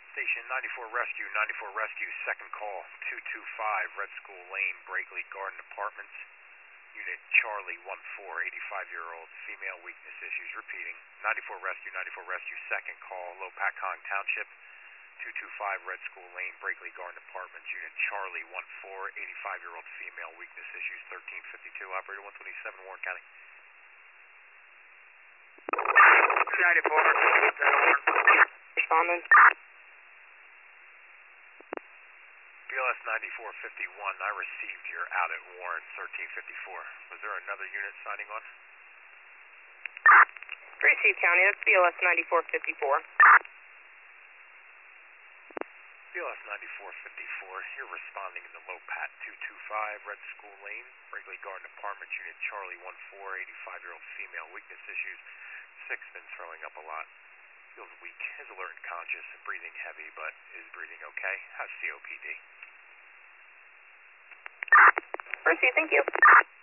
Station 94 Rescue, second call, 225 Red School Lane, Brakeley Garden Apartments. Unit Charlie 14, 85-year-old, female, weakness issues. Repeating, 94 Rescue, second call, Low Pacong Township, 225 Red School Lane, Brakeley Garden Apartments. Unit Charlie 14, 85-year-old, female, weakness issues. 1352, operator 127, Warren County. 94, responding. BLS 9451, I received your out at Warren 1354. Was there another unit signing on? Receive County, that's BLS 9454. BLS 9454, you're responding in the Low Pat 225 Red School Lane, Brakeley Garden Apartments, Unit Charlie 14, 85-year-old female, weakness issues. 6 been throwing up a lot. Feels weak, is alert and conscious, breathing heavy, but is breathing okay. How's COPD? Proceed, thank you.